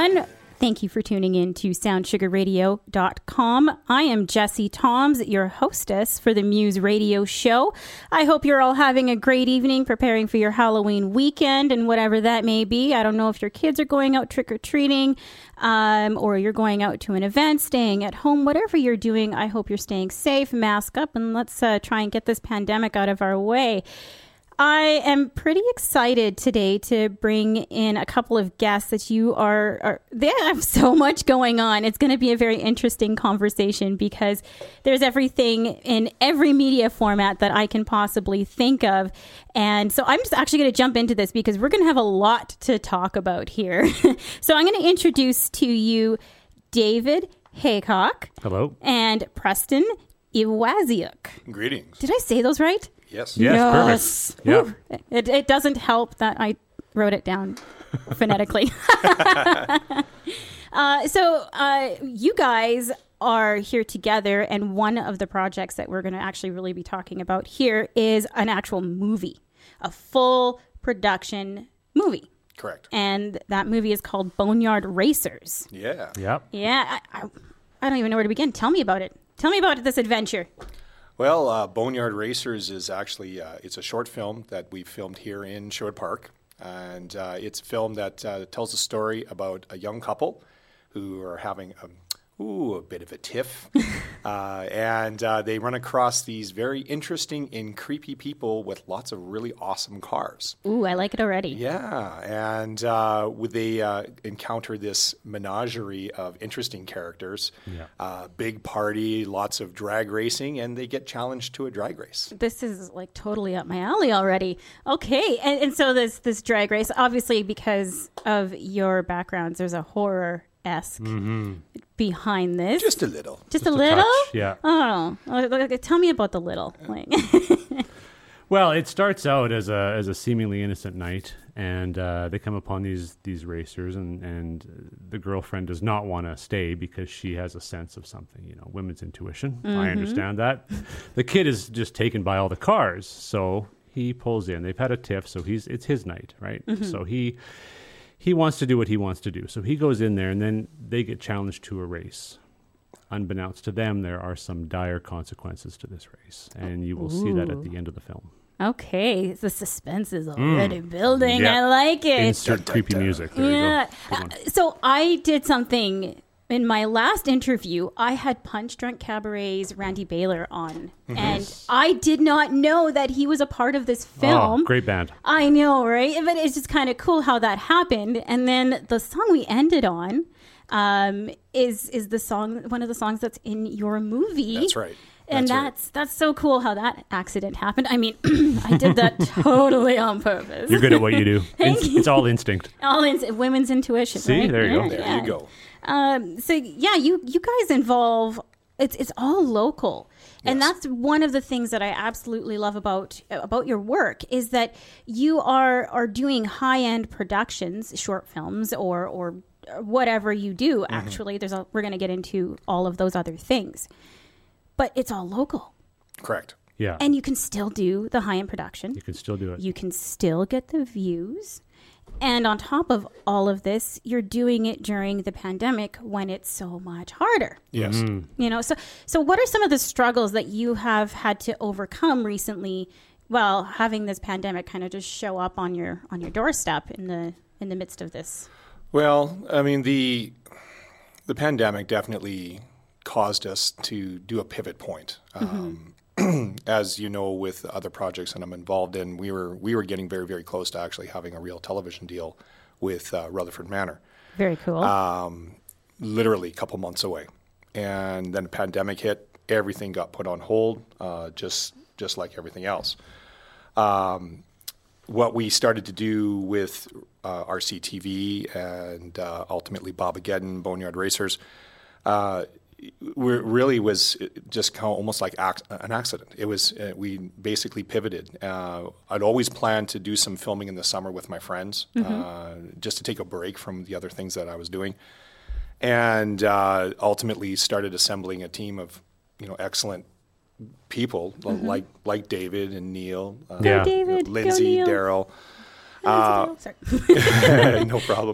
everyone. Thank you for tuning in to SoundSugarRadio.com. I am Jessie Toms, your hostess for the Muse Radio Show. I hope you're all having a great evening preparing for your Halloween weekend and whatever that may be. I don't know if your kids are going out trick-or-treating or you're going out to an event, staying at home, whatever you're doing. I hope you're staying safe, mask up, and let's try and get this pandemic out of our way. I am pretty excited today to bring in a couple of guests that they have so much going on. It's going to be a very interesting conversation because there's everything in every media format that I can possibly think of. And so I'm just actually going to jump into this because we're going to have a lot to talk about here. So I'm going to introduce to you David Haycock. Hello. And Preston Iwaziuk. Greetings. Did I say those right? Yes. Yes, perfect. Yeah. It doesn't help that I wrote it down phonetically. So you guys are here together, and one of the projects that we're going to actually really be talking about here is an actual movie, a full production movie. Correct. And that movie is called Boneyard Racers. Yeah. Yep. Yeah. I don't even know where to begin. Tell me about it. Tell me about this adventure. Well, Boneyard Racers is actually, it's a short film that we filmed here in Sherwood Park. And it's a film that tells a story about a young couple who are having a bit of a tiff. And they run across these very interesting and creepy people with lots of really awesome cars. Ooh, I like it already. Yeah, and they encounter this menagerie of interesting characters. Yeah. Big party, lots of drag racing, and they get challenged to a drag race. This is like totally up my alley already. Okay, and so this drag race, obviously because of your backgrounds, there's a horror-esque behind this. Just a little. Just a little? Touch, yeah. Oh, tell me about the little. Like. Well, it starts out as a seemingly innocent night, and they come upon these racers, and the girlfriend does not want to stay because she has a sense of something, women's intuition. I understand that. The kid is just taken by all the cars, so he pulls in. They've had a tiff, so it's his night, right? So he wants to do what he wants to do. So he goes in there, and then they get challenged to a race. Unbeknownst to them, there are some dire consequences to this race, and you will see that at the end of the film. Okay, the suspense is already building. Yeah. I like it. Insert creepy music. There you go. So I did something in my last interview. I had Punch Drunk Cabaret's Randy Baylor on, and I did not know that he was a part of this film. Oh, great band. I know, right? But it's just kind of cool how that happened. And then the song we ended on is the song, one of the songs that's in your movie. That's right. And that's so cool how that accident happened. I mean, I did that totally on purpose. You're good at what you do. It's all instinct. Women's intuition. See, right? there you go. There you go. So yeah, you guys involve. It's all local, and that's one of the things that I absolutely love about your work is that you are doing high end productions, short films, or whatever you do. Actually, we're going to get into all of those other things. But it's all local. Correct. Yeah. And you can still do the high-end production. You can still do it. You can still get the views. And on top of all of this, you're doing it during the pandemic when it's so much harder. Yes. So what are some of the struggles that you have had to overcome recently while having this pandemic kind of just show up on your doorstep in the midst of this? Well, I mean, the pandemic definitely caused us to do a pivot point. As you know, with other projects that I'm involved in, we were getting very, very close to actually having a real television deal with Rutherford Manor. Very cool. Literally a couple months away. And then the pandemic hit, everything got put on hold, just like everything else. What we started to do with RCTV and ultimately Bobageddon, Boneyard Racers, really was just kind of almost like an accident. It was we basically pivoted. I'd always planned to do some filming in the summer with my friends, just to take a break from the other things that I was doing, and ultimately started assembling a team of excellent people like David and Neil, David, Lindsay, Daryl. Sorry. No problem.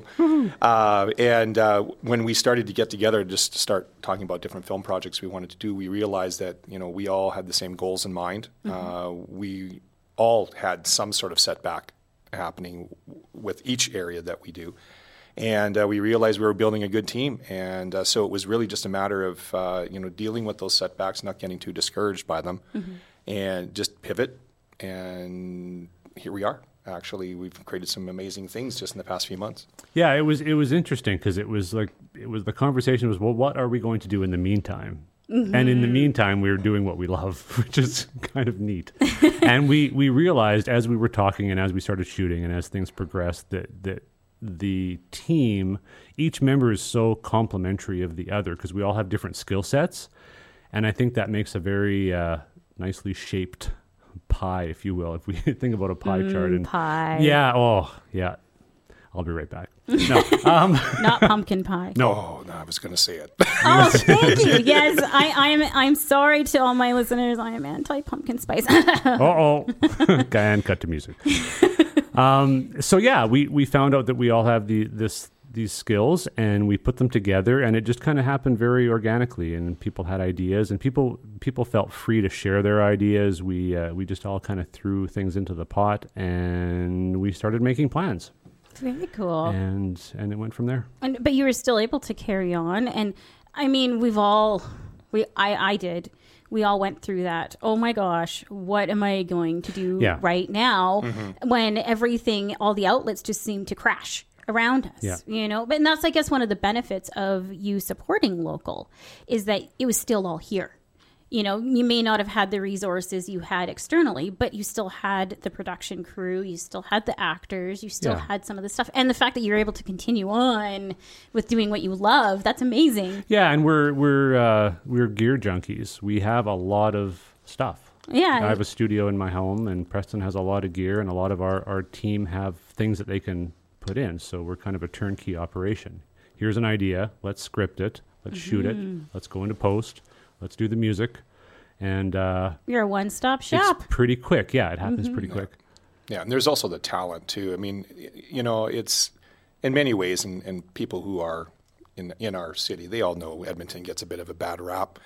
And when we started to get together just to start talking about different film projects we wanted to do, we realized that, we all had the same goals in mind. We all had some sort of setback happening with each area that we do. And we realized we were building a good team. And so it was really just a matter of, dealing with those setbacks, not getting too discouraged by them, and just pivot. And here we are. Actually, we've created some amazing things just in the past few months. Yeah, it was interesting because the conversation was, well, what are we going to do in the meantime? And in the meantime, we were doing what we love, which is kind of neat. And we realized as we were talking and as we started shooting and as things progressed that the team, each member is so complementary of the other because we all have different skill sets. And I think that makes a very nicely shaped pie, if you will, if we think about a pie chart. And pie. Yeah. Oh, yeah. I'll be right back. No. Not pumpkin pie. No, I was going to say it. Oh, thank you. Yes, I'm sorry to all my listeners. I am anti-pumpkin spice. And cut to music. So yeah, we found out that we all have these skills, and we put them together, and it just kind of happened very organically. And people had ideas, and people felt free to share their ideas. We just all kind of threw things into the pot, and we started making plans. Very cool. And it went from there. But you were still able to carry on. And I mean, I did. We all went through that. Oh my gosh, what am I going to do right now when everything, all the outlets just seem to crash around us, But that's, I guess, one of the benefits of you supporting local is that it was still all here. You may not have had the resources you had externally, but you still had the production crew, you still had the actors, you still had some of the stuff. And the fact that you're able to continue on with doing what you love, that's amazing. Yeah, and we're gear junkies. We have a lot of stuff. Yeah. I have a studio in my home, and Preston has a lot of gear, and a lot of our team have things that they can put in. So we're kind of a turnkey operation. Here's an idea. Let's script it. Let's shoot it. Let's go into post. Let's do the music. And you're a one-stop shop. It's pretty quick. Yeah, it happens pretty quick. Yeah, and there's also the talent, too. I mean, it's in many ways, and people who are in our city, they all know Edmonton gets a bit of a bad rap.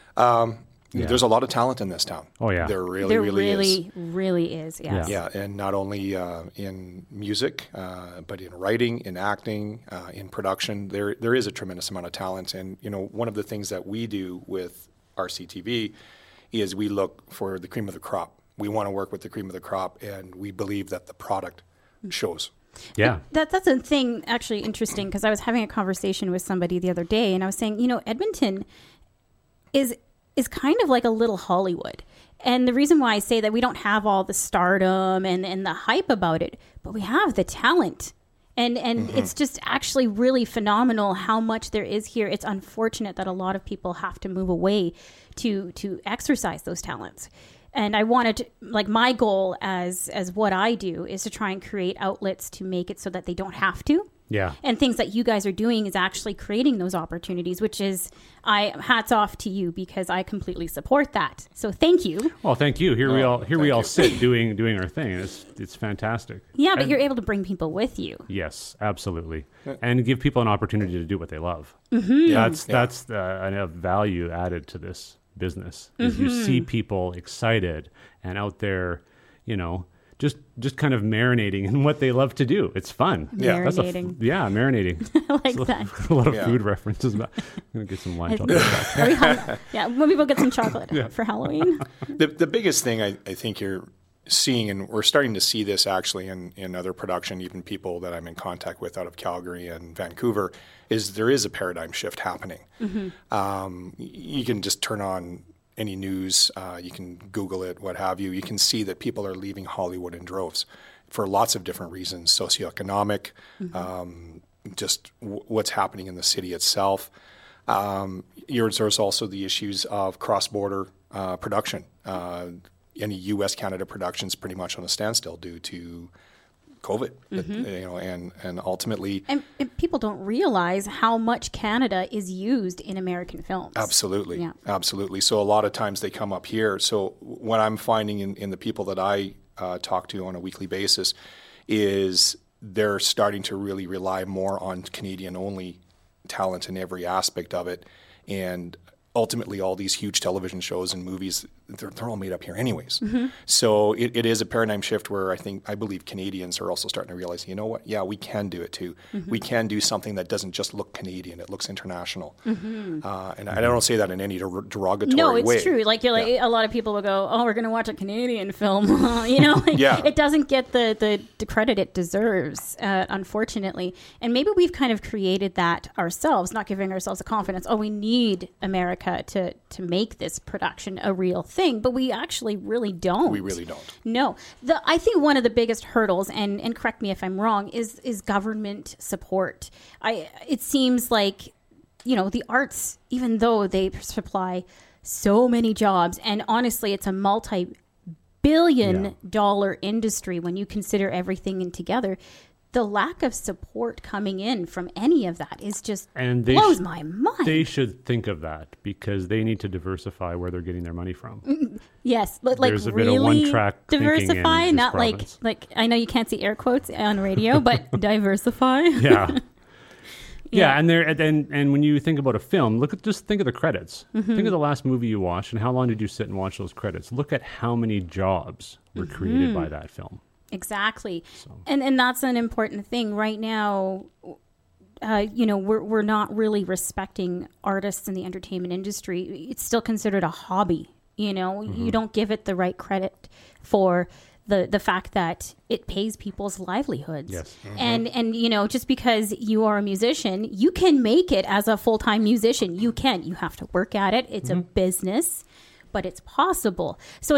There's a lot of talent in this town. Oh, yeah. There really is, yes. Yeah, and not only in music, but in writing, in acting, in production. There is a tremendous amount of talent. And, one of the things that we do with RCTV is we look for the cream of the crop. We want to work with the cream of the crop, and we believe that the product shows. Yeah. That's a thing actually interesting, because I was having a conversation with somebody the other day, and I was saying, Edmonton is kind of like a little Hollywood. And the reason why I say that, we don't have all the stardom and the hype about it, but we have the talent. And it's just actually really phenomenal how much there is here. It's unfortunate that a lot of people have to move away to exercise those talents. And I wanted to, my goal as what I do is to try and create outlets to make it so that they don't have to. Yeah. And things that you guys are doing is actually creating those opportunities, which is, hats off to you, because I completely support that. So thank you. Well, thank you. Here we all sit doing our thing. It's fantastic. Yeah, but you're able to bring people with you. Yes, absolutely. And give people an opportunity to do what they love. That's a value added to this business. Is you see people excited and out there, just kind of marinating in what they love to do. It's fun. Marinating. Marinating. I like that. A lot of food references. I'm going to get some lunch. I'll be back. When people get some chocolate for Halloween. The biggest thing I think you're seeing, and we're starting to see this actually in other production, even people that I'm in contact with out of Calgary and Vancouver, is there is a paradigm shift happening. You can just turn on any news, you can Google it, what have you. You can see that people are leaving Hollywood in droves for lots of different reasons, socioeconomic, just what's happening in the city itself. There's also the issues of cross-border production. Any U.S.-Canada production is pretty much on a standstill due to COVID, and ultimately... And people don't realize how much Canada is used in American films. Absolutely. Yeah. Absolutely. So a lot of times they come up here. So what I'm finding in the people that I talk to on a weekly basis is they're starting to really rely more on Canadian-only talent in every aspect of it. And ultimately, all these huge television shows and movies, they're all made up here anyways. So it is a paradigm shift where I believe Canadians are also starting to realize, you know what? Yeah, we can do it too. We can do something that doesn't just look Canadian; it looks international. And I don't say that in any derogatory way. No, it's true. Like a lot of people will go, "Oh, we're going to watch a Canadian film." It doesn't get the credit it deserves, unfortunately. And maybe we've kind of created that ourselves, not giving ourselves the confidence. Oh, we need America to make this production a real thing, but we actually really don't. We really don't. No. I think one of the biggest hurdles, and correct me if I'm wrong, is government support. It seems like, the arts, even though they supply so many jobs, and honestly, it's a multi-billion-dollar industry when you consider everything in together, the lack of support coming in from any of that is just blows my mind. They should think of that because they need to diversify where they're getting their money from. Yes, but there's a really bit of one-track diversify, in not province. like I know you can't see air quotes on radio, but diversify. Yeah. Yeah, and when you think about a film, just think of the credits. Think of the last movie you watched, and how long did you sit and watch those credits? Look at how many jobs were created by that film. Exactly. And that's an important thing right now. We're not really respecting artists in the entertainment industry. It's still considered a hobby. You don't give it the right credit for the fact that it pays people's livelihoods. Yes. And just because you are a musician, you can make it as a full-time musician. You have to work at it. It's a business, but it's possible. So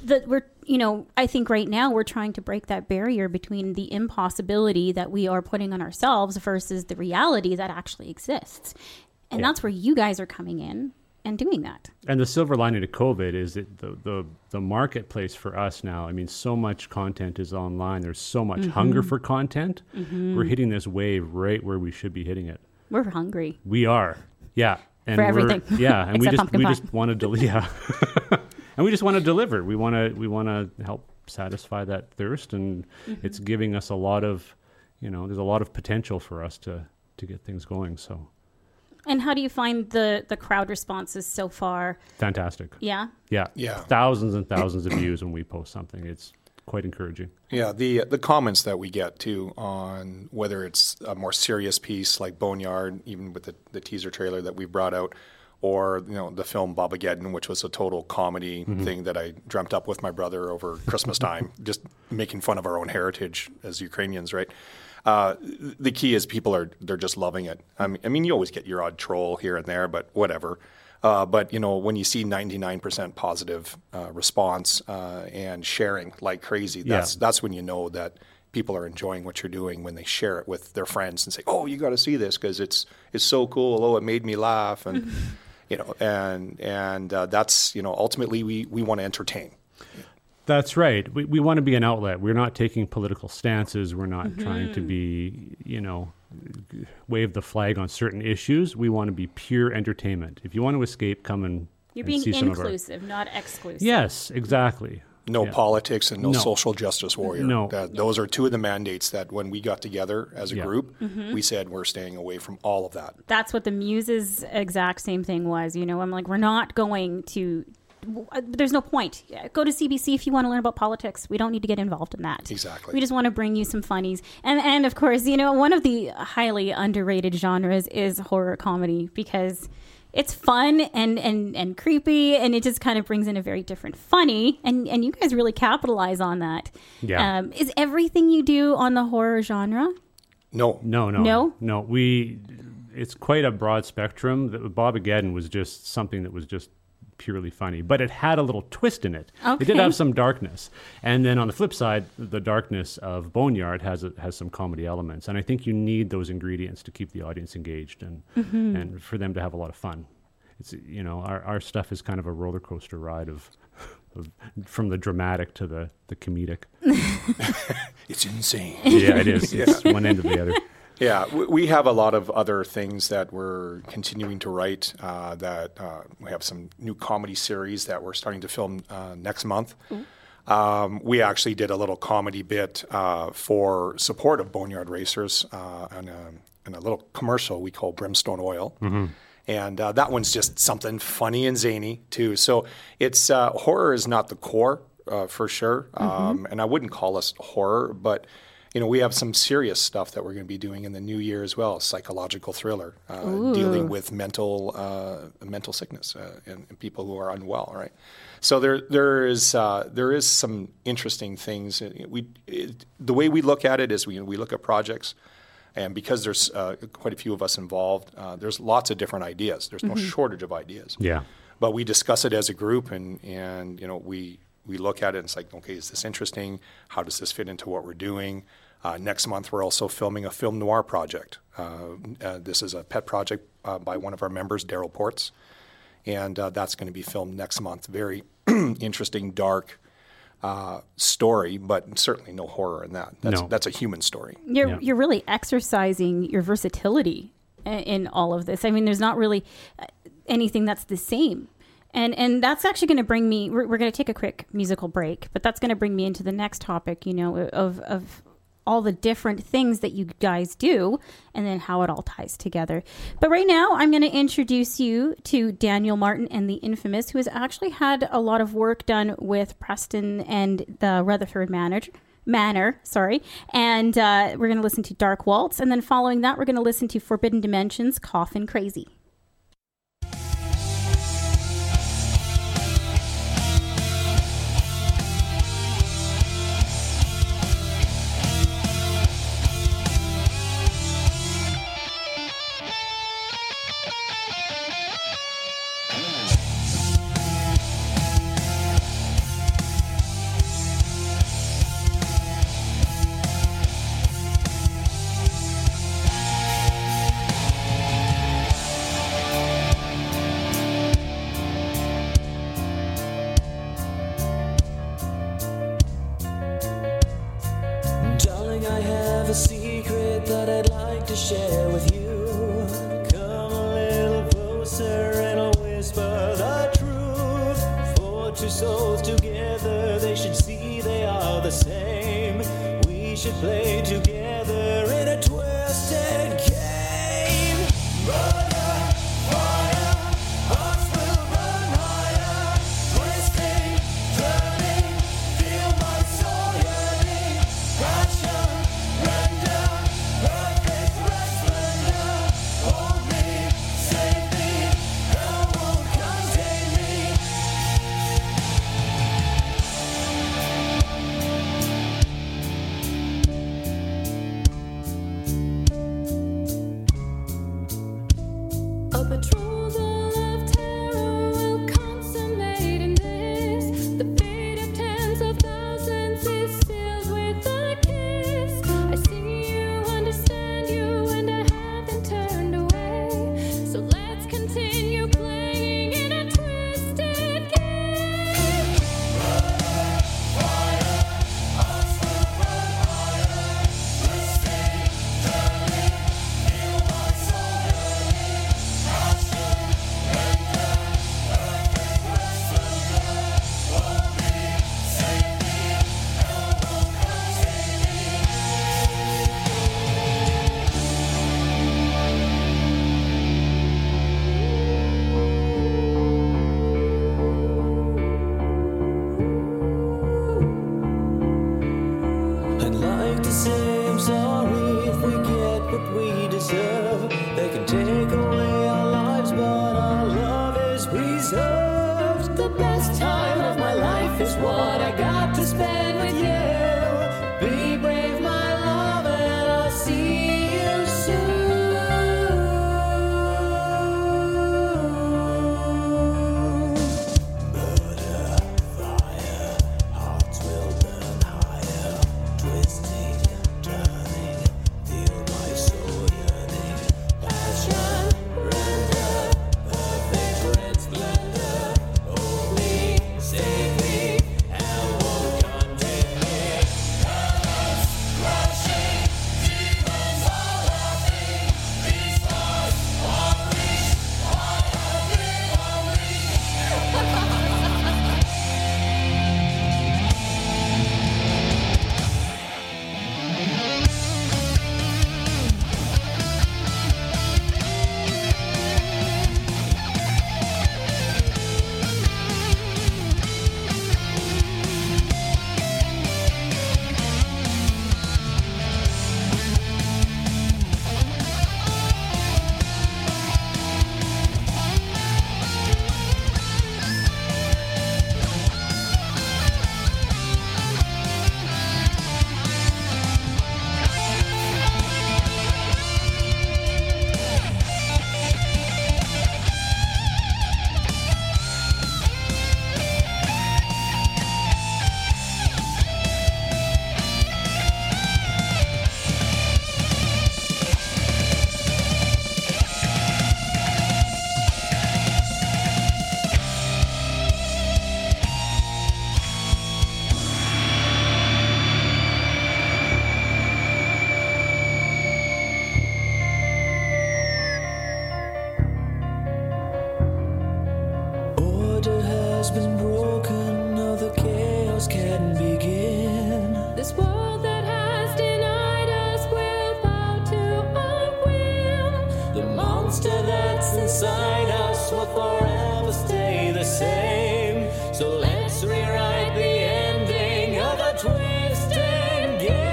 I think right now we're trying to break that barrier between the impossibility that we are putting on ourselves versus the reality that actually exists. And that's where you guys are coming in and doing that. And the silver lining to COVID is that the marketplace for us now, so much content is online. There's so much hunger for content. We're hitting this wave right where we should be hitting it. We're hungry. We are. Yeah. And for everything. Yeah. And we just want to and we just want to deliver. We want to help satisfy that thirst, and it's giving us a lot of, there's a lot of potential for us to get things going. So. And how do you find the crowd responses so far? Fantastic. Yeah? Yeah. Thousands and thousands of views when we post something. It's quite encouraging. Yeah, the comments that we get too on whether it's a more serious piece like Boneyard, even with the teaser trailer that we brought out, or the film Bobageddon, which was a total comedy thing that I dreamt up with my brother over Christmas time, just making fun of our own heritage as Ukrainians, right? The key is they're just loving it. You always get your odd troll here and there, but whatever. But when you see 99% positive response and sharing like crazy, that's when you know that people are enjoying what you're doing when they share it with their friends and say, "Oh, you got to see this because it's so cool. Oh, it made me laugh," and that's ultimately we want to entertain. That's right. We want to be an outlet. We're not taking political stances. We're not trying to be, wave the flag on certain issues. We want to be pure entertainment. If you want to escape, come and You're being see some inclusive, not exclusive. Yes, exactly. No politics and no social justice warrior. No. Those are two of the mandates that when we got together as a group, we said we're staying away from all of that. That's what the Muses' exact same thing was. I'm like, we're not going to... There's no point. Go to CBC if you want to learn about politics. We don't need to get involved in that. Exactly. We just want to bring you some funnies. And of course, one of the highly underrated genres is horror comedy because it's fun and creepy, and it just kind of brings in a very different funny. And you guys really capitalize on that. Yeah. Is everything you do on the horror genre? No. It's quite a broad spectrum. Bobageddon was just something that was just purely funny, but it had a little twist in it. Okay. It did have some darkness, and then on the flip side, the darkness of Boneyard has some comedy elements, and I think you need those ingredients to keep the audience engaged and for them to have a lot of fun. It's our stuff is kind of a roller coaster ride of from the dramatic to the comedic. It's insane. Yeah, it is. It's one end to the other. Yeah, we have a lot of other things that we're continuing to write. We have some new comedy series that we're starting to film next month. we actually did a little comedy bit for support of Boneyard Racers in a little commercial we call Brimstone Oil. Mm-hmm. And that one's just something funny and zany, too. So it's horror is not the core, for sure. Mm-hmm. And I wouldn't call us horror, but we have some serious stuff that we're going to be doing in the new year as well. Psychological thriller, dealing with mental sickness and people who are unwell. Right. So there is some interesting things. The way we look at it is we look at projects, and because there's quite a few of us involved, there's lots of different ideas. There's no shortage of ideas. Yeah. But we discuss it as a group, and we look at it and it's like, okay, is this interesting? How does this fit into what we're doing? Next month, we're also filming a film noir project. This is a pet project by one of our members, Daryl Ports, and that's going to be filmed next month. Very interesting, dark story, but certainly no horror in that. That's a human story. You're really exercising your versatility in all of this. I mean, there's not really anything that's the same. And that's actually going to bring me, we're going to take a quick musical break, but that's going to bring me into the next topic, of all the different things that you guys do and then how it all ties together. But right now, I'm going to introduce you to Daniel Martin and the Infamous, who has actually had a lot of work done with Preston and the Rutherford Manor. And we're going to listen to Dark Waltz. And then following that, we're going to listen to Forbidden Dimensions, Coffin Crazy. inside us will forever stay the same. So let's rewrite the ending of a twisted game.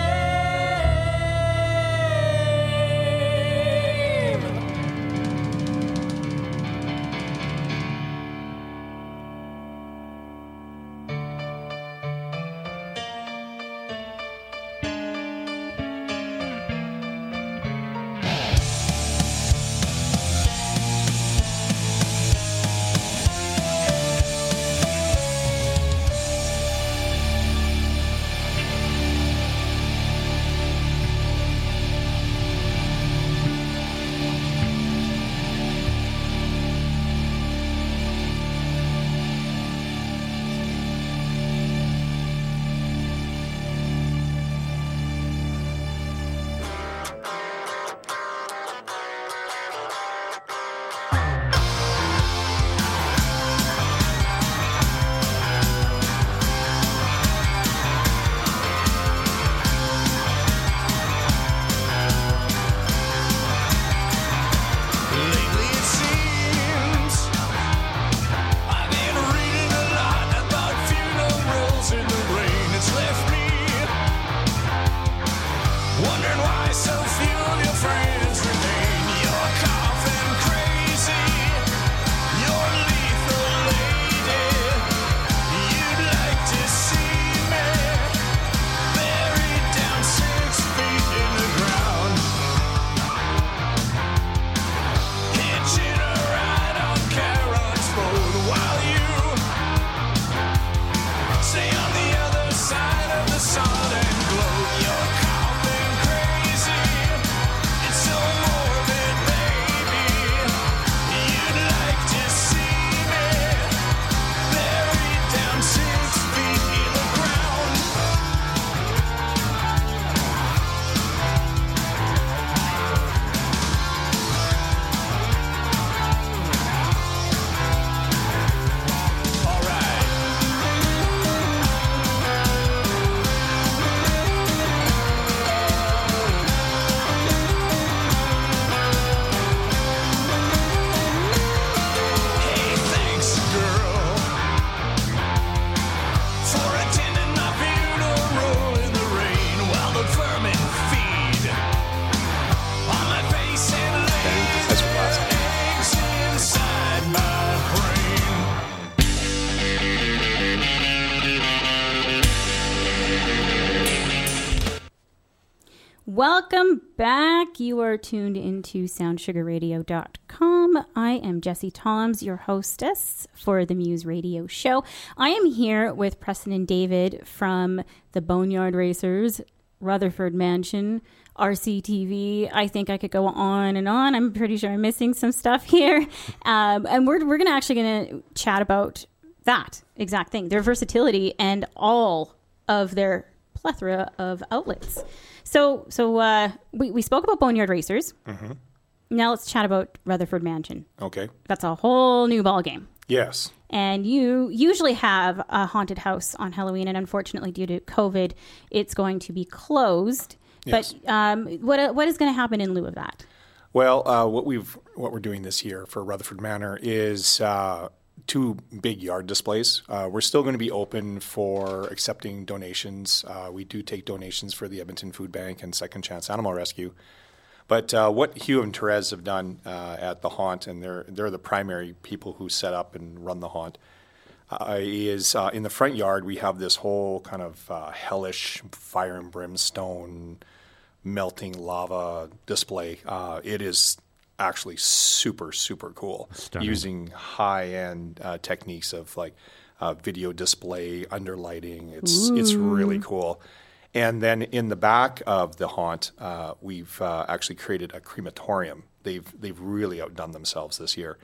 Welcome back. You are tuned into SoundSugarRadio.com. I am Jessie Toms, your hostess for the Muse Radio Show. I am here with Preston and David from the Boneyard Racers, Rutherford Mansion, RCTV. I think I could go on and on. I'm pretty sure I'm missing some stuff here. And we're going to chat about that exact thing, their versatility and all of their plethora of outlets. So we spoke about Boneyard Racers. Mm-hmm. Now let's chat about Rutherford Mansion. Okay. That's a whole new ballgame. Yes. And you usually have a haunted house on Halloween, and unfortunately, due to COVID, it's going to be closed. Yes. But what is going to happen in lieu of that? Well, what we're doing this year for Rutherford Manor is 2 big yard displays. We're still going to be open for accepting donations. We do take donations for the Edmonton Food Bank and Second Chance Animal Rescue. But what Hugh and Therese have done at the haunt, and they're the primary people who set up and run the haunt, is in the front yard we have this whole kind of hellish fire and brimstone, melting lava display. It is actually super, super cool. Stunning. Using high-end techniques of like video display, underlighting. It's really cool. And then in the back of the haunt, we've actually created a crematorium. They've really outdone themselves this year.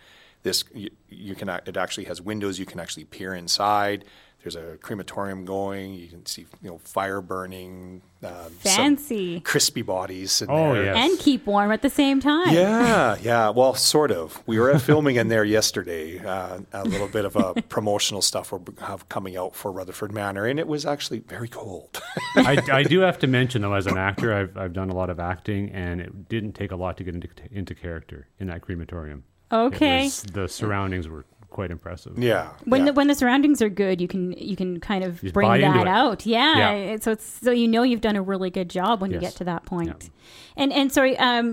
It actually has windows. You can actually peer inside. There's a crematorium going. You can see, fire burning. Fancy. Crispy bodies in there. Yes. And keep warm at the same time. Yeah. Well, sort of. We were filming in there yesterday. A little bit of a promotional stuff we'll have coming out for Rutherford Manor, and it was actually very cold. I do have to mention, though, as an actor, I've done a lot of acting, and it didn't take a lot to get into character in that crematorium. Okay. The surroundings were quite impressive. Yeah. When yeah. the surroundings are good, you can kind of Just bring buy into that it. out. Yeah. Yeah. So you've done a really good job when you Yes. get to that point. Yeah. And sorry,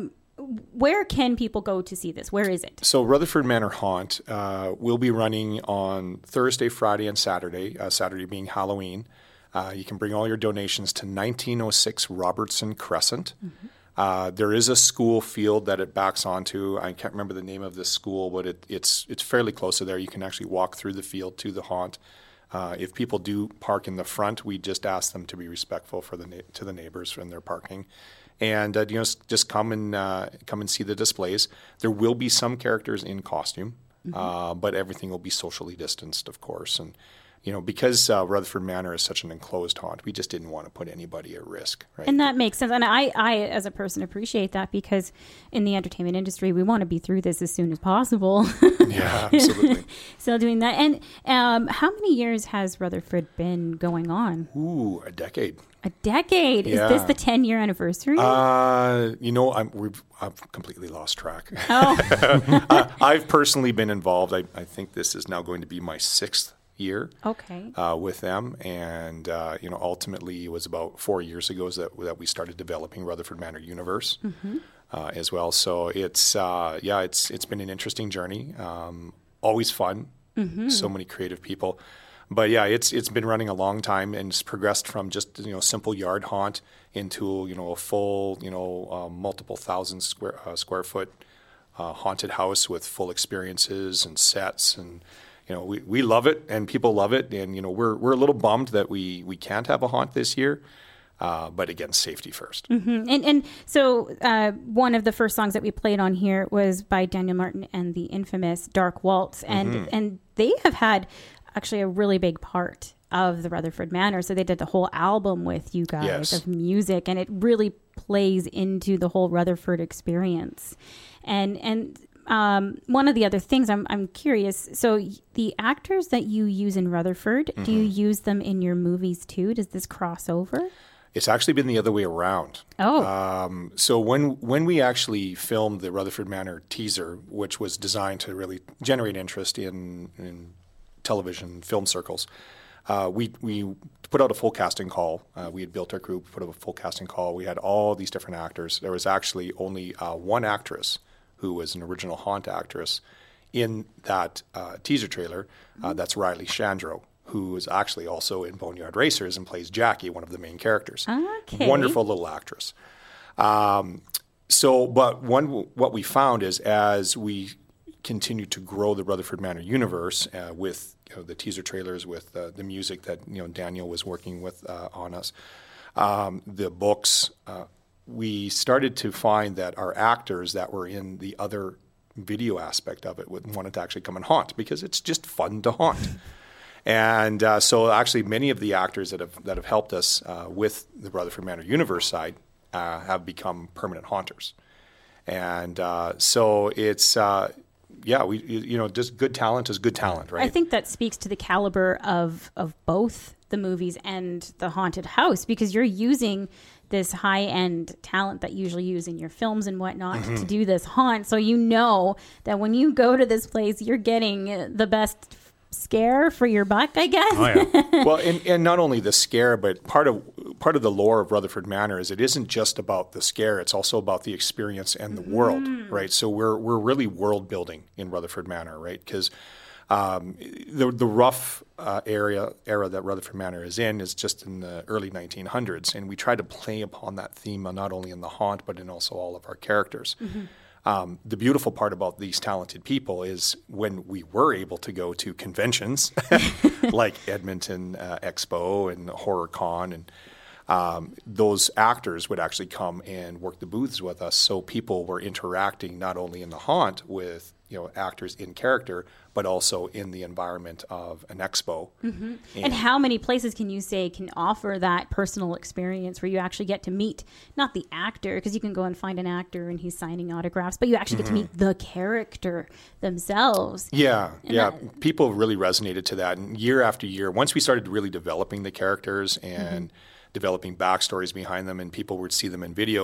where can people go to see this? Where is it? So Rutherford Manor Haunt will be running on Thursday, Friday, and Saturday, Saturday being Halloween. You can bring all your donations to 1906 Robertson Crescent. There is a school field that it backs onto. I can't remember the name of this school, but it's fairly close to there. You can actually walk through the field to the haunt. If people do park in the front, we just ask them to be respectful to the neighbors when they're parking. And just come and see the displays. There will be some characters in costume, but everything will be socially distanced, of course. And because Rutherford Manor is such an enclosed haunt, we just didn't want to put anybody at risk. Right? And that makes sense. And I, as a person, appreciate that because in the entertainment industry, we want to be through this as soon as possible. Yeah, absolutely. So doing that. And how many years has Rutherford been going on? Ooh, a decade. A decade. Yeah. Is this the 10-year anniversary? I've completely lost track. Oh, I've personally been involved. I think this is now going to be my 6th year okay. with them, and ultimately it was about 4 years ago that we started developing Rutherford Manor Universe as well. So it's been an interesting journey. Always fun. So many creative people. But yeah, it's been running a long time, and it's progressed from just simple yard haunt into a full multiple thousand square foot haunted house with full experiences and sets, and we love it and people love it, and we're a little bummed that we can't have a haunt this year, but again, safety first. And so one of the first songs that we played on here was by Daniel Martin and the infamous Dark Waltz, and they have had actually a really big part of the Rutherford Manor. So they did the whole album with you guys Yes. of music, and it really plays into the whole Rutherford experience. And one of the other things I'm curious, so the actors that you use in Rutherford, do you use them in your movies too? Does this cross over? It's actually been the other way around. Oh, So when we actually filmed the Rutherford Manor teaser, which was designed to really generate interest in television film circles, we put out a full casting call. We had built our group, put out a full casting call. We had all these different actors. There was actually only one actress who was an original haunt actress in that teaser trailer. That's Riley Shandro, who is actually also in Boneyard Racers and plays Jackie, one of the main characters. okay. Wonderful little actress. But what we found is as we continue to grow the Rutherford Manor universe with the teaser trailers, with the music that Daniel was working with on us, the books, we started to find that our actors that were in the other video aspect of it wanted to actually come and haunt because it's just fun to haunt. And so actually many of the actors that have helped us with the Rutherford Manor universe side have become permanent haunters. And so it's just good talent is good talent, right? I think that speaks to the caliber of both the movies and the haunted house, because you're using this high-end talent that you usually use in your films and whatnot to do this haunt. So that when you go to this place, you're getting the best scare for your buck, I guess. Oh, yeah. Well, and not only the scare, but part of the lore of Rutherford Manor is it isn't just about the scare; it's also about the experience and the world, right? So we're really world building in Rutherford Manor, right? Because the rough era that Rutherford Manor is in is just in the early 1900s, and we try to play upon that theme not only in the haunt but in also all of our characters. The beautiful part about these talented people is when we were able to go to conventions like Edmonton Expo and HorrorCon, and those actors would actually come and work the booths with us. So people were interacting not only in the haunt with actors in character, but also in the environment of an expo. And how many places can you say can offer that personal experience where you actually get to meet, not the actor, because you can go and find an actor and he's signing autographs, but you actually get to meet the character themselves. Yeah. People really resonated to that. And year after year, once we started really developing the characters and developing backstories behind them and people would see them in video,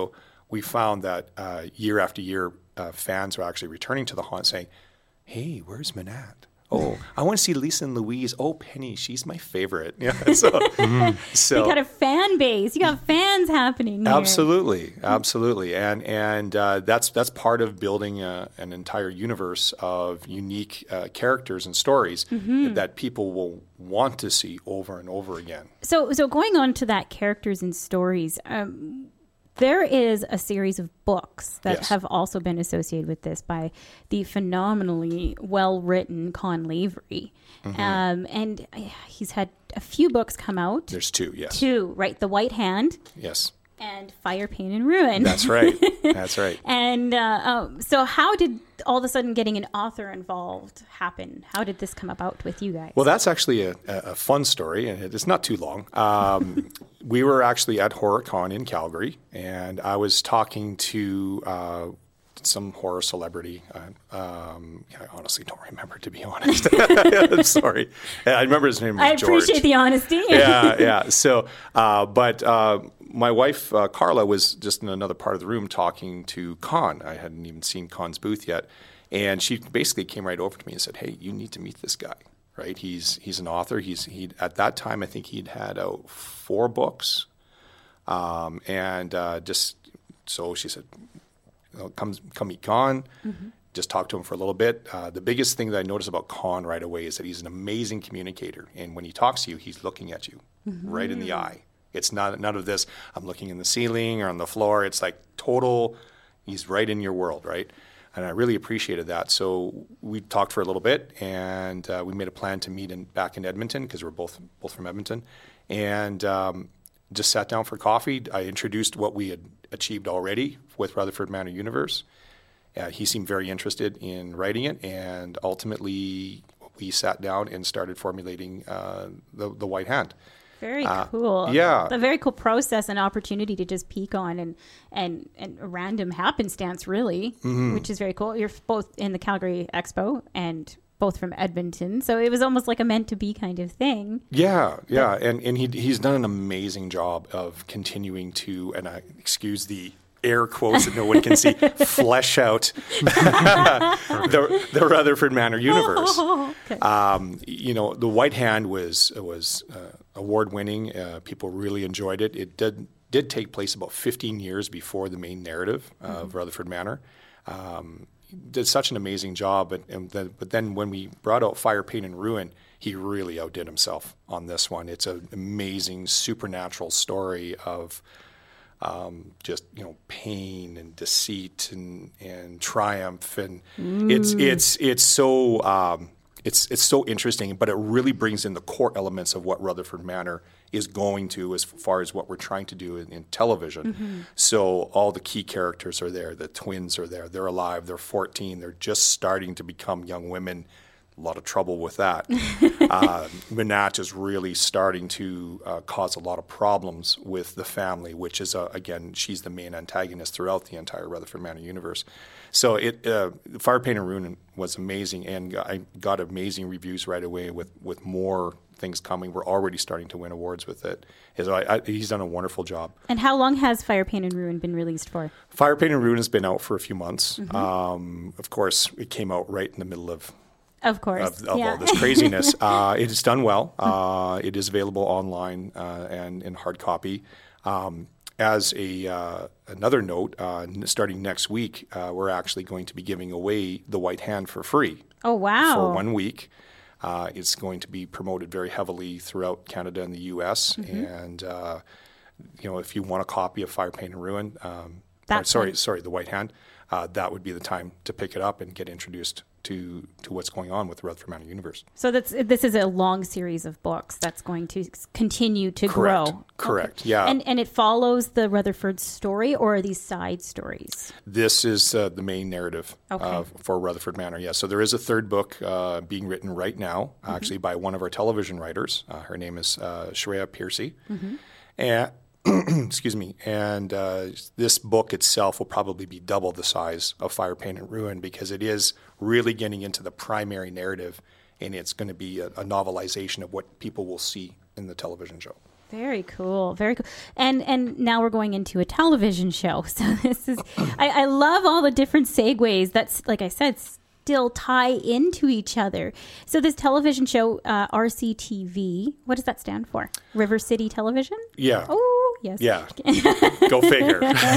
we found that year after year, fans were actually returning to the haunt saying, "Hey, where's Manette? Oh, I want to see Lisa and Louise. Oh, Penny, she's my favorite." Yeah, so You got a fan base. You got fans happening here. absolutely, and that's part of building an entire universe of unique characters and stories that people will want to see over and over again. So going on to that characters and stories, there is a series of books that Yes. have also been associated with this by the phenomenally well-written Con Lavery. And he's had a few books come out. There's two, yes. Two, right? The White Hand Yes, and Fire, Pain, and Ruin. that's right. That's right. And so how did all of a sudden getting an author involved happen? How did this come about with you guys? Well, that's actually a fun story, and it's not too long. We were actually at HorrorCon in Calgary, and I was talking to some horror celebrity. I honestly don't remember, to be honest. I'm sorry. I remember his name was I George. appreciate the honesty. Yeah. So, but my wife, Carla, was just in another part of the room talking to Con. I hadn't even seen Con's booth yet. And she basically came right over to me and said, "Hey, you need to meet this guy, right? He's an author. He at that time, I think he'd had out 4 books. Just so she said, come meet Con. Just talk to him for a little bit. The biggest thing that I noticed about Con right away is that he's an amazing communicator. And when he talks to you, he's looking at you right in the eye. It's not none of this, I'm looking in the ceiling or on the floor. It's like total, he's right in your world, right? And I really appreciated that. So we talked for a little bit, and we made a plan to meet back in Edmonton because we're both from Edmonton. And just sat down for coffee. I introduced what we had achieved already with Rutherford Manor Universe. He seemed very interested in writing it, and ultimately we sat down and started formulating the White Hand. Very cool. Yeah. A very cool process and opportunity to just peek on and a random happenstance, really, which is very cool. You're both in the Calgary Expo and both from Edmonton. So it was almost like a meant to be kind of thing. Yeah. And he's done an amazing job of continuing to, and excuse the air quotes that no one can see, flesh out the Rutherford Manor universe. Okay. The White Hand was award-winning. People really enjoyed it. It did take place about 15 years before the main narrative of Rutherford Manor. Did such an amazing job, but then when we brought out Fire, Pain, and Ruin, he really outdid himself on this one. It's an amazing supernatural story of just pain and deceit and triumph, and it's so interesting. But it really brings in the core elements of what Rutherford Manor is going to, as far as what we're trying to do in television. So all the key characters are there. The twins are there. They're alive. They're 14. They're just starting to become young women. A lot of trouble with that. Manette is really starting to cause a lot of problems with the family, which is, again, she's the main antagonist throughout the entire Rutherford Manor universe. So Fire, Pain, and Ruin was amazing, and I got amazing reviews right away with more things coming. We're already starting to win awards with it. He's done a wonderful job. And how long has Fire, Pain, and Ruin been released for? Fire, Pain, and Ruin has been out for a few months. Of course, it came out right in the middle of all this craziness. It has done well. It is available online and in hard copy. As another note, starting next week, we're actually going to be giving away the White Hand for free. Oh, wow. For 1 week. It's going to be promoted very heavily throughout Canada and the U.S. And, if you want a copy of Fire, Pain, and Ruin, the White Hand, that would be the time to pick it up and get introduced to what's going on with the Rutherford Manor universe. So this is a long series of books that's going to continue to grow. Correct. Okay. Yeah. And it follows the Rutherford story, or are these side stories? This is the main narrative for Rutherford Manor. Yeah. So there is a third book being written right now, actually by one of our television writers. Her name is Shreya Piercy. And excuse me. And this book itself will probably be double the size of Fire, Pain, and Ruin, because it is really getting into the primary narrative, and it's going to be a novelization of what people will see in the television show. Very cool. Very cool. And now we're going into a television show. So this is, I love all the different segues that's, like I said, still tie into each other. So this television show, RCTV, what does that stand for? River City Television? Yeah. Oh, yes. Yeah. Go figure.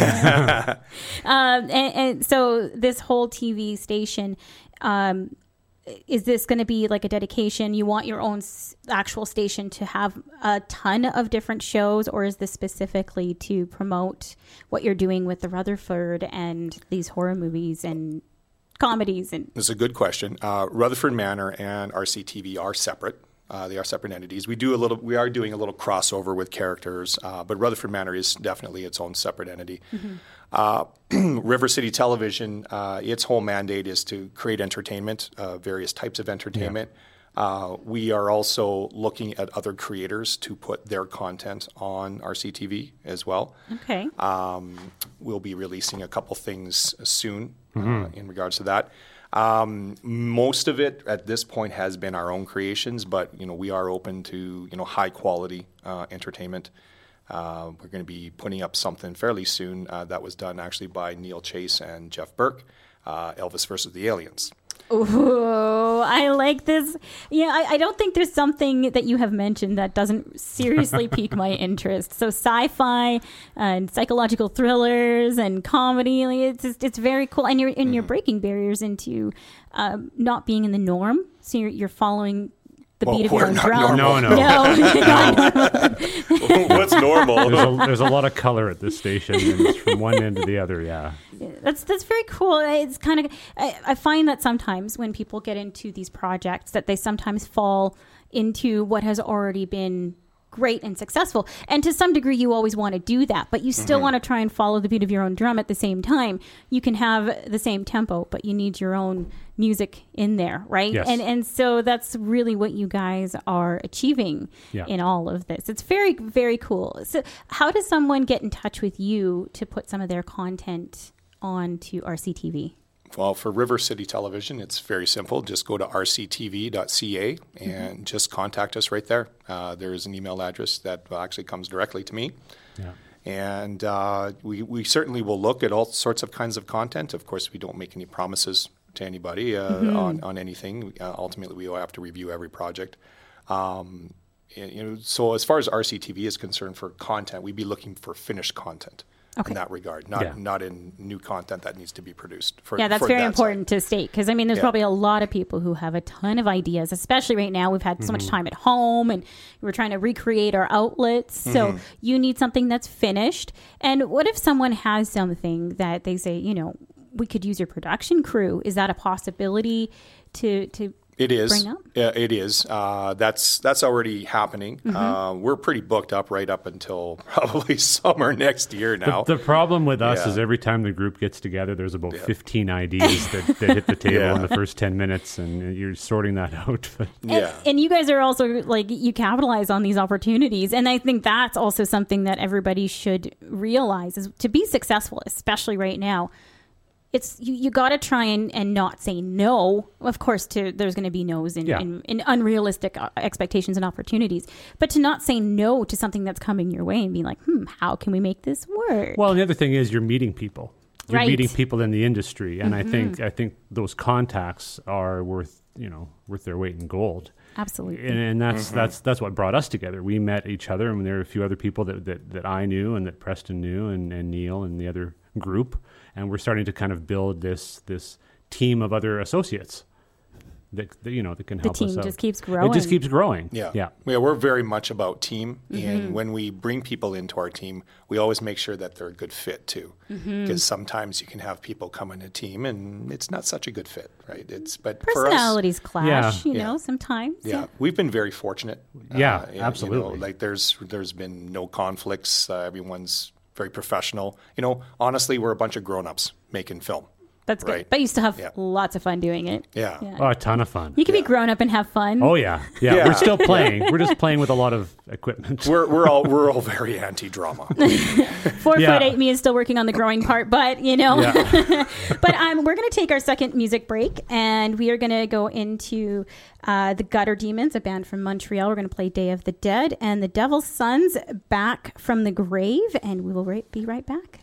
And so this whole TV station, is this going to be like a dedication? You want your own actual station to have a ton of different shows, or is this specifically to promote what you're doing with the Rutherford and these horror movies and comedies? And That's a good question. Rutherford Manor and RCTV are separate. They are separate entities. We are doing a little crossover with characters, but Rutherford Manor is definitely its own separate entity. River City Television, its whole mandate is to create entertainment, various types of entertainment. Yeah. We are also looking at other creators to put their content on RCTV as well. Okay. We'll be releasing a couple things soon in regards to that. Most of it at this point has been our own creations, but we are open to high quality entertainment. We're going to be putting up something fairly soon that was done actually by Neil Chase and Jeff Burke, Elvis versus the Aliens. Ooh, I like this. Yeah, I don't think there's something that you have mentioned that doesn't seriously pique my interest. So sci-fi and psychological thrillers and comedy, it's very cool. And you're breaking barriers into not being in the norm. So you're following the beat of your own drum. No. What's normal? There's a lot of color at this station, and it's from one end to the other. Yeah, that's very cool. It's kind of I find that sometimes when people get into these projects, that they sometimes fall into what has already been great and successful. And to some degree, you always want to do that, but you still want to try and follow the beat of your own drum at the same time. You can have the same tempo, but you need your own music in there, right? Yes. And so that's really what you guys are achieving in all of this. It's very, very cool. So how does someone get in touch with you to put some of their content onto RCTV? Well, for River City Television, it's very simple. Just go to rctv.ca and just contact us right there. There is an email address that actually comes directly to me. Yeah. And we certainly will look at all sorts of kinds of content. Of course, we don't make any promises to anybody on anything. Ultimately, we will have to review every project. So as far as RCTV is concerned for content, we'd be looking for finished content. In that regard, not in new content that needs to be produced. That's very important to state, because there's probably a lot of people who have a ton of ideas, especially right now. We've had so much time at home and we're trying to recreate our outlets. So you need something that's finished. And what if someone has something that they say, we could use your production crew? Is that a possibility to It is. bring up? Yeah, it is. That's already happening. We're pretty booked up right up until probably summer next year now. The problem with us is every time the group gets together, there's about 15 ideas that hit the table in the first 10 minutes, and you're sorting that out. And you guys are also you capitalize on these opportunities. And I think that's also something that everybody should realize is to be successful, especially right now. It's you got to try and not say no. Of course, there's going to be no's in unrealistic expectations and opportunities. But to not say no to something that's coming your way and be like, how can we make this work? Well, the other thing is you're meeting people. You're meeting people in the industry, and I think those contacts are worth their weight in gold. Absolutely. And that's what brought us together. We met each other, and there were a few other people that I knew and that Preston knew and Neil and the other group. And we're starting to kind of build this team of other associates that can help us out. The team just keeps growing. It just keeps growing. Yeah, we're very much about team. And when we bring people into our team, we always make sure that they're a good fit too. Because sometimes you can have people come in a team and it's not such a good fit, right? But personalities for us, clash, sometimes. Yeah, we've been very fortunate. Absolutely. There's been no conflicts. Everyone's very professional. Honestly, we're a bunch of grown-ups making film. That's good. Right. But you still have Yeah. lots of fun doing it. Yeah. Oh, a ton of fun. You can be grown up and have fun. Oh yeah. Yeah. We're still playing. We're just playing with a lot of equipment. We're all very anti-drama. 4'8" me is still working on the growing part, but Yeah. But we're going to take our second music break, and we are going to go into the Gutter Demons, a band from Montreal. We're going to play Day of the Dead, and the Devil's Sons, Back from the Grave, and we will be right back.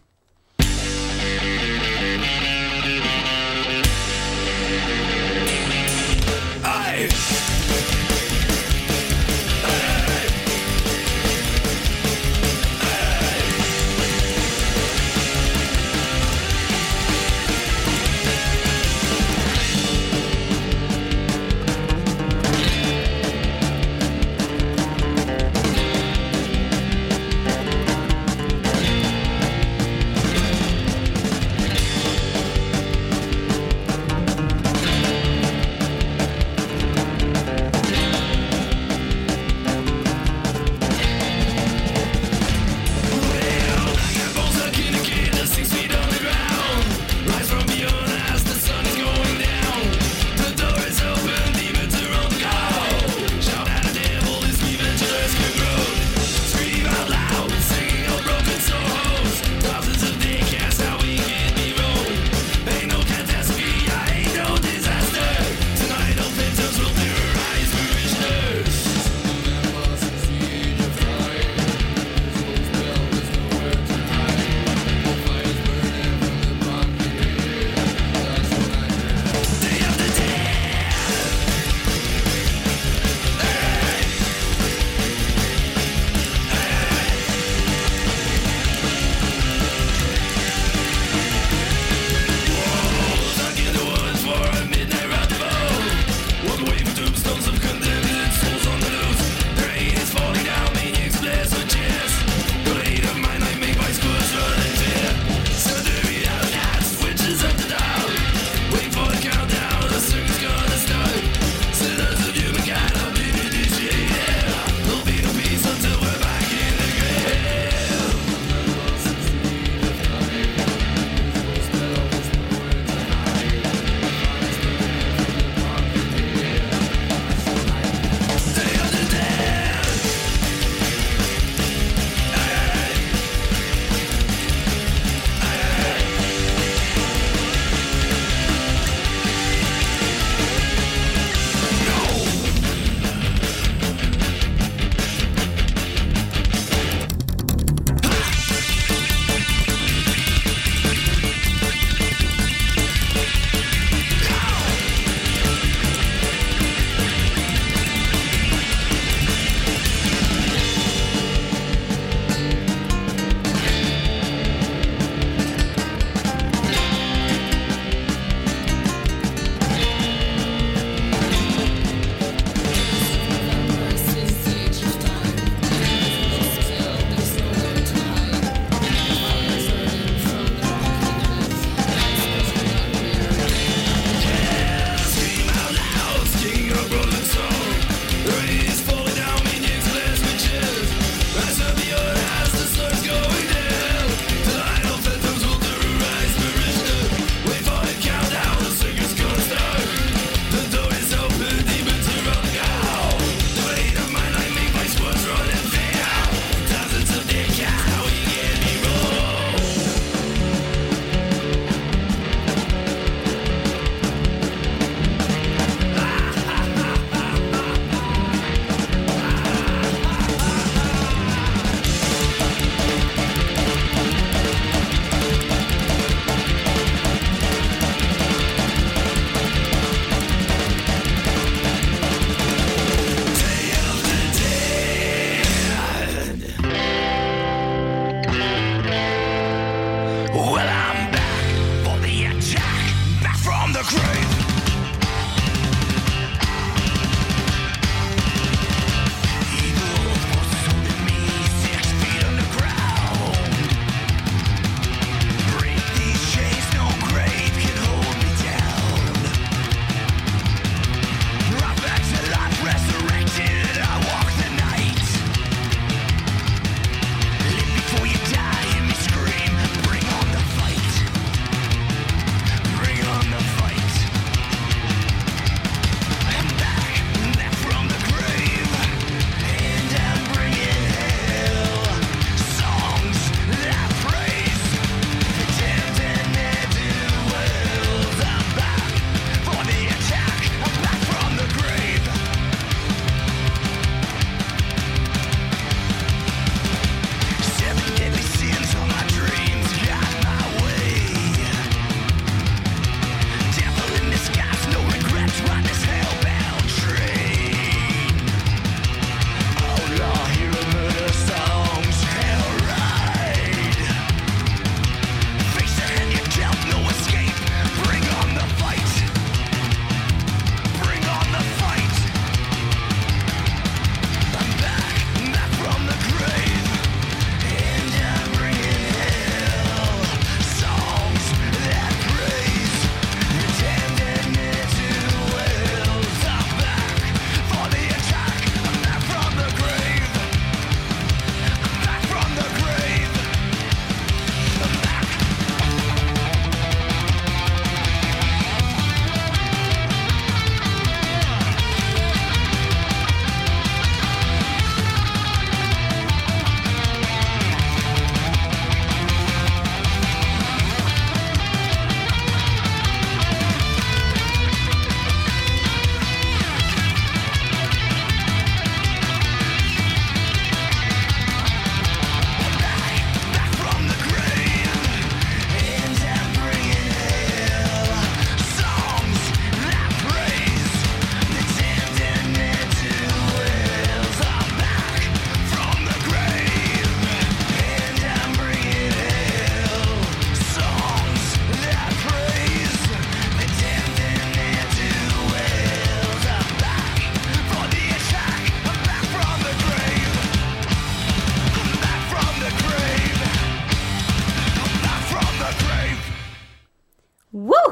Bring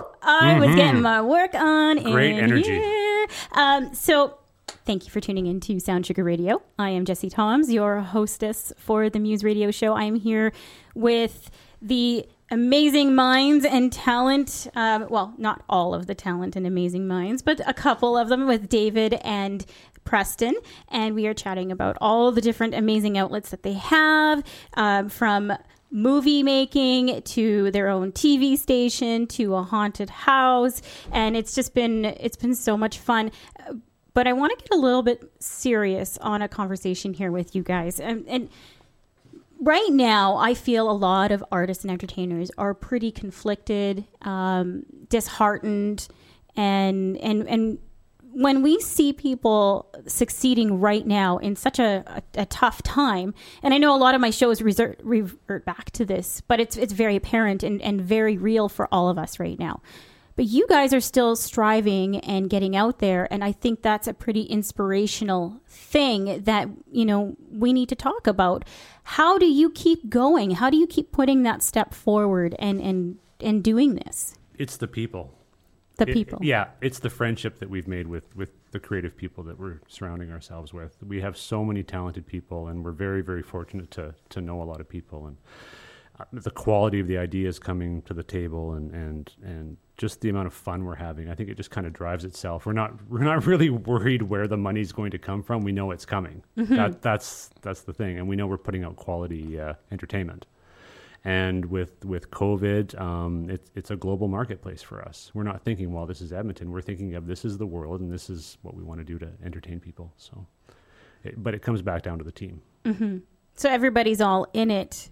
I was getting my work on. Great in energy. Here. So thank you for tuning in to Sound Sugar Radio. I am Jessie Toms, your hostess for the Muse Radio Show. I am here with the amazing minds and talent. Well, not all of the talent and amazing minds, but a couple of them with David and Preston. And we are chatting about all the different amazing outlets that they have, from movie making to their own TV station to a haunted house. And it's been so much fun. But I want to get a little bit serious on a conversation here with you guys. And right now, I feel a lot of artists and entertainers are pretty conflicted, disheartened, and when we see people succeeding right now in such a tough time, and I know a lot of my shows revert back to this, but it's very apparent and very real for all of us right now. But you guys are still striving and getting out there, and I think that's a pretty inspirational thing that, we need to talk about. How do you keep going? How do you keep putting that step forward and doing this? It's the people. People. Yeah, it's the friendship that we've made with the creative people that we're surrounding ourselves with. We have so many talented people, and we're very, very fortunate to know a lot of people. And the quality of the ideas coming to the table and just the amount of fun we're having, I think it just kind of drives itself. We're not really worried where the money's going to come from. We know it's coming. Mm-hmm. That's the thing, and we know we're putting out quality entertainment. And with COVID, it's a global marketplace for us. We're not thinking, well, this is Edmonton. We're thinking of this is the world, and this is what we want to do to entertain people. So, but it comes back down to the team. Mm-hmm. So everybody's all in it,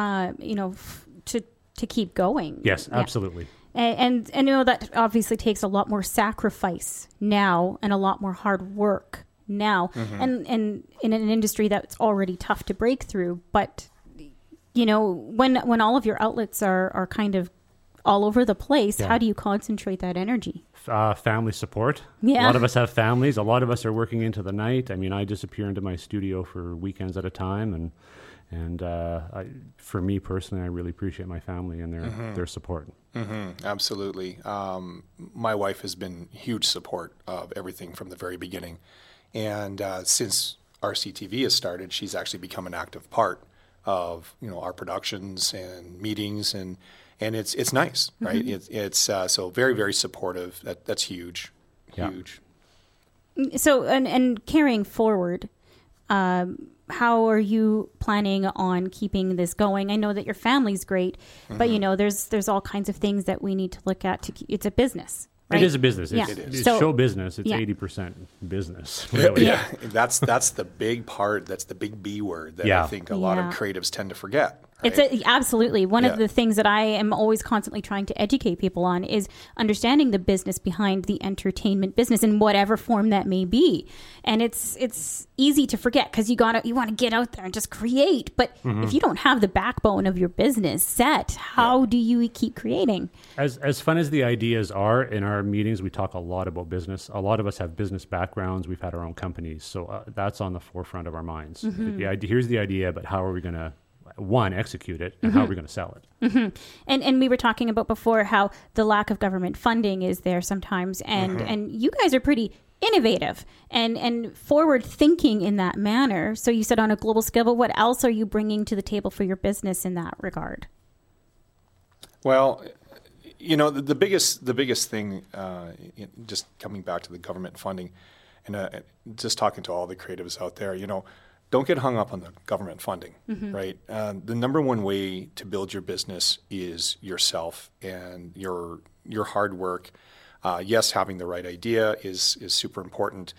to keep going. Yes, absolutely. And that obviously takes a lot more sacrifice now and a lot more hard work now, mm-hmm. and in an industry that's already tough to break through, but when all of your outlets are kind of all over the place, how do you concentrate that energy? Family support. Yeah. A lot of us have families. A lot of us are working into the night. I mean, I disappear into my studio for weekends at a time, and for me personally, I really appreciate my family and their support. Mm-hmm. Absolutely. My wife has been huge support of everything from the very beginning, and since RCTV has started, she's actually become an active part of our productions and meetings, and it's nice, right? Mm-hmm. It's so very, very supportive. That's huge. So and carrying forward, how are you planning on keeping this going? I know that your family's great, mm-hmm. but there's all kinds of things that we need to look at. It's a business. Right? It is a business. It's show business. It's 80% business. Really. Yeah, that's the big part. That's the big B word that I think a lot of creatives tend to forget. Right? It's absolutely one of the things that I am always constantly trying to educate people on is understanding the business behind the entertainment business in whatever form that may be. And it's easy to forget because you want to get out there and just create. But mm-hmm. if you don't have the backbone of your business set, how do you keep creating? As fun as the ideas are, in our meetings, we talk a lot about business. A lot of us have business backgrounds. We've had our own companies. So that's on the forefront of our minds. Mm-hmm. Here's the idea, but how are we going to execute it, and mm-hmm. how are we going to sell it? Mm-hmm. And we were talking about before how the lack of government funding is there sometimes, and mm-hmm. and you guys are pretty innovative and forward thinking in that manner. So you said on a global scale, but what else are you bringing to the table for your business in that regard? Well, the biggest thing, just coming back to the government funding, and just talking to all the creatives out there, don't get hung up on the government funding, mm-hmm. right? The number one way to build your business is yourself and your hard work. Yes, having the right idea is super important.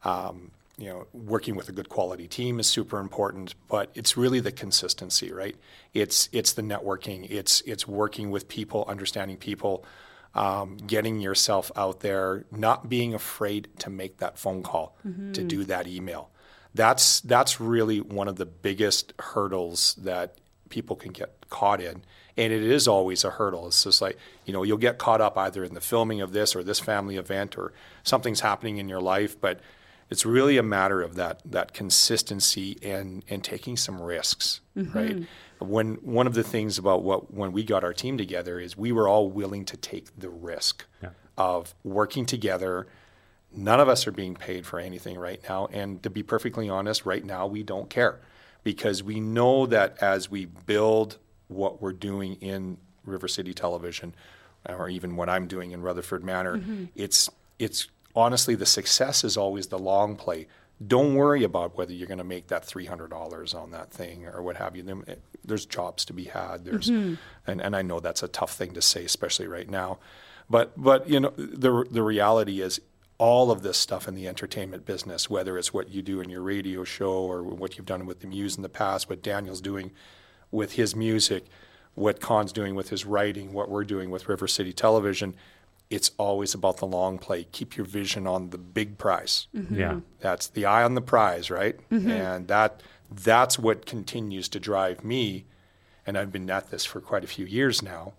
Working with a good quality team is super important, but it's really the consistency, right? It's the networking. It's working with people, understanding people, getting yourself out there, not being afraid to make that phone call, mm-hmm. to do that email. That's really one of the biggest hurdles that people can get caught in. And it is always a hurdle. It's just like, you'll get caught up either in the filming of this or this family event or something's happening in your life, but it's really a matter of that consistency and taking some risks, right? One of the things about when we got our team together is we were all willing to take the risk of working together. None of us are being paid for anything right now. And to be perfectly honest, right now we don't care, because we know that as we build what we're doing in River City Television, or even what I'm doing in Rutherford Manor, it's honestly, the success is always the long play. Don't worry about whether you're going to make that $300 on that thing or what have you. There's jobs to be had. There's, and I know that's a tough thing to say, especially right now. But you know, the reality is all of this stuff in the entertainment business, whether it's what you do in your radio show or what you've done with the Muse in the past, what Daniel's doing with his music, what Con's doing with his writing, what we're doing with River City Television, it's always about the long play. Keep your vision on the big prize. Yeah. That's the eye on the prize, right? And that's what continues to drive me, and I've been at this for quite a few years now.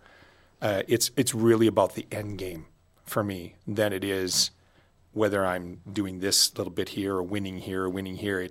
It's really about the end game for me than it is whether I'm doing this little bit here or winning here or winning here.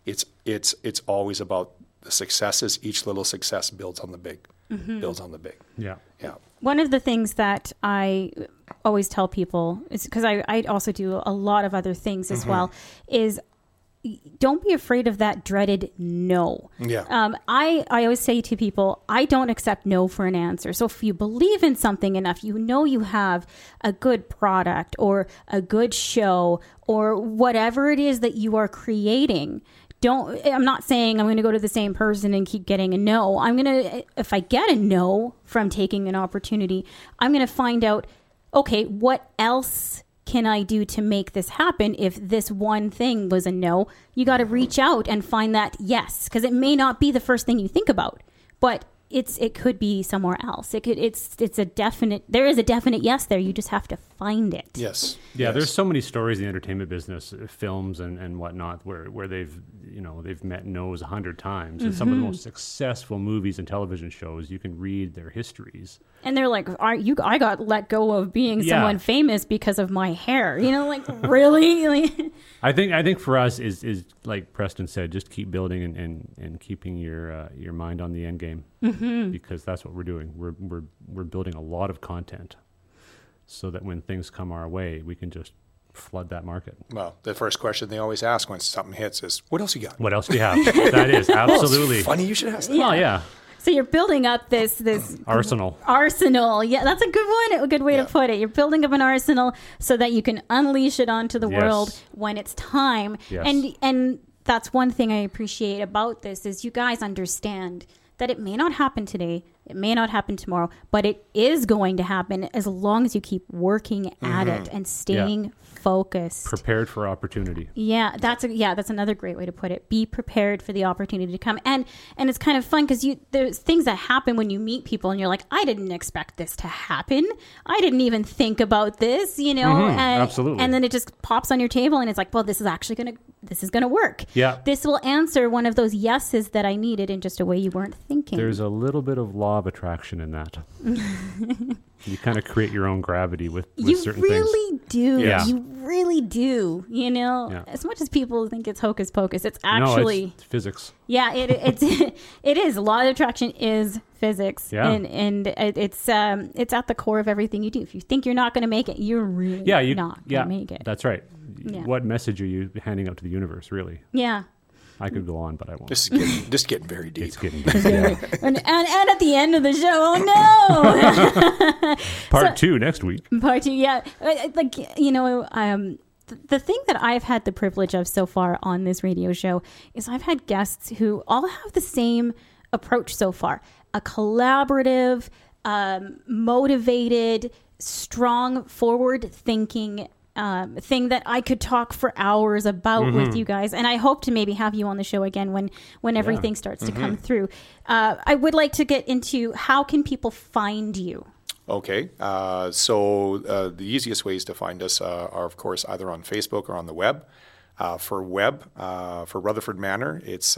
It's always about the successes. Each little success builds on the big. Builds on the big. Yeah. Yeah. One of the things that I always tell people is, because I also do a lot of other things as well, is don't be afraid of that dreaded no. Yeah. I always say to people, I don't accept no for an answer. So if you believe in something enough, you know you have a good product or a good show or whatever it is that you are creating. I'm not saying I'm going to go to the same person and keep getting a no. If I get a no from taking an opportunity, I'm going to find out, okay, what else can I do to make this happen? If this one thing was a no, you got to reach out and find that yes, because it may not be the first thing you think about, but it could be somewhere else. There is a definite yes there. You just have to find it. Yes. Yeah, Yes. there's so many stories in the entertainment business, films and whatnot, where they've met no's 100 times. And some of the most successful movies and television shows, you can read their histories. And they're like, I got let go of being someone famous because of my hair. You know, like, really? I think for us is like Preston said, just keep building and keeping your mind on the end game, because that's what we're doing. We're building a lot of content, so that when things come our way, we can just flood that market. Well, the first question they always ask when something hits is, what else you got? What else do you have? That is absolutely Funny you should ask that. Well, yeah. So you're building up this Arsenal. Yeah, that's a good one. A good way to put it. You're building up an arsenal so that you can unleash it onto the world when it's time. Yes. And that's one thing I appreciate about this is you guys understand that it may not happen today, it may not happen tomorrow, but it is going to happen as long as you keep working at it and staying focused. Prepared for opportunity. Yeah, that's another great way to put it. Be prepared for the opportunity to come. And it's kind of fun because there's things that happen when you meet people and you're like, I didn't expect this to happen. I didn't even think about this, you know. Absolutely. And then it just pops on your table and it's like, well, this is gonna work. Yeah. This will answer one of those yeses that I needed in just a way you weren't thinking. There's a little bit of law of attraction in that. You kind of create your own gravity with certain things. You really do. Yeah. You really do. You know, as much as people think it's hocus pocus, it's actually it's physics. Yeah, it is. Law of attraction is physics, and it's at the core of everything you do. If you think you're not going to make it, you're really not going to make it. That's right. Yeah. What message are you handing out to the universe, really? Yeah. I could go on, but I won't. This is just getting very deep. It's getting deep. and at the end of the show, oh no! Part 2 next week. Part 2, yeah. Like, you know, the thing that I've had the privilege of so far on this radio show is I've had guests who all have the same approach so far. A collaborative, motivated, strong, forward-thinking thing that I could talk for hours about with you guys. And I hope to maybe have you on the show again when everything starts to come through. I would like to get into how can people find you? Okay. So the easiest ways to find us are, of course, either on Facebook or on the web. For Rutherford Manor, it's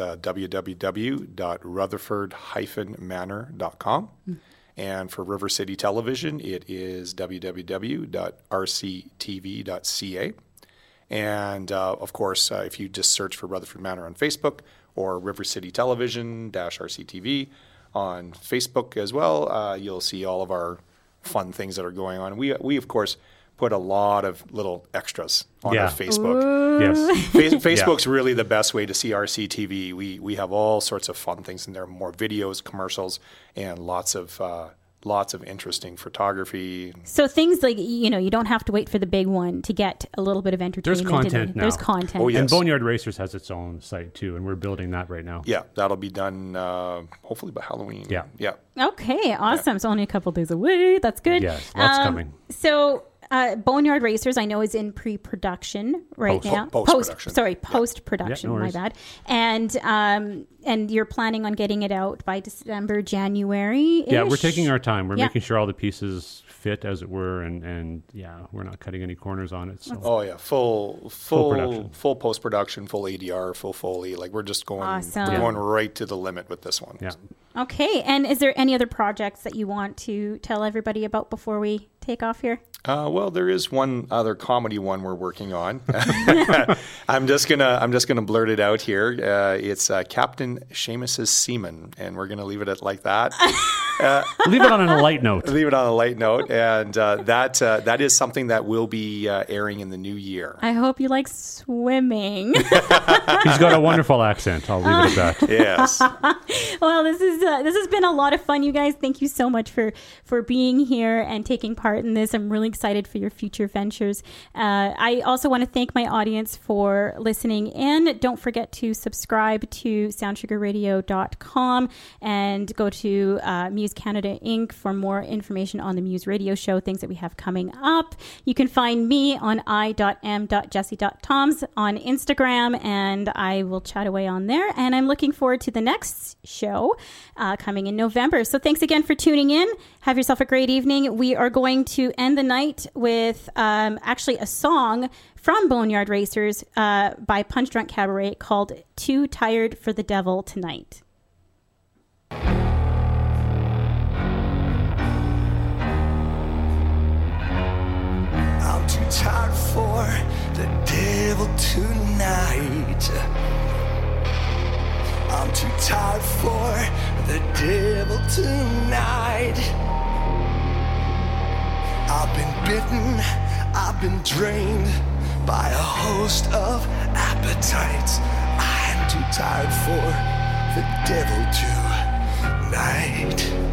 www.rutherford-manor.com. And for River City Television, it is www.rctv.ca. And, of course, if you just search for Rutherford Manor on Facebook or River City Television -RCTV on Facebook as well, you'll see all of our fun things that are going on. We of course, put a lot of little extras on our Facebook. Yes. Facebook's really the best way to see RCTV. We have all sorts of fun things in there, more videos, commercials, and lots of interesting photography. So things like, you don't have to wait for the big one to get a little bit of entertainment. There's content now. There's content. Oh, yes. And Boneyard Racers has its own site too, and we're building that right now. Yeah, that'll be done hopefully by Halloween. Yeah. Yeah. Okay, awesome. So only a couple days away. That's good. Yes, lots coming. So Boneyard Racers, I know, is in pre-production right now. Post-production. Post-production. Yeah, no my bad. And you're planning on getting it out by December, January. Yeah, we're taking our time. We're making sure all the pieces fit, as it were, and we're not cutting any corners on it. So. Oh yeah, full production. full post-production, full ADR, full Foley. Like we're just going, Awesome. we're going right to the limit with this one. Yeah. Okay, and is there any other projects that you want to tell everybody about before we take off here? Well, there is one other comedy one we're working on. I'm just gonna blurt it out here. It's Captain Seamus's Seaman, and we're gonna leave it at like that. Leave it on a light note. Leave it on a light note, and that is something that will be airing in the new year. I hope you like swimming. He's got a wonderful accent. I'll leave it at that. Yes. Well, this has been a lot of fun, you guys. Thank you so much for being here and taking part in this. I'm really excited for your future ventures. I also want to thank my audience for listening in. Don't forget to subscribe to soundsugarradio.com and go to Muse Canada Inc. for more information on the Muse Radio Show, things that we have coming up. You can find me on i.m.jessie.toms on Instagram, and I will chat away on there. And I'm looking forward to the next show coming in November. So thanks again for tuning in. Have yourself a great evening. We are going to end the night with actually a song from Boneyard Racers by Punch Drunk Cabaret called Too Tired for the Devil Tonight. I'm too tired for the devil tonight. I'm too tired for the devil tonight. I've been bitten, I've been drained by a host of appetites. I'm too tired for the devil tonight.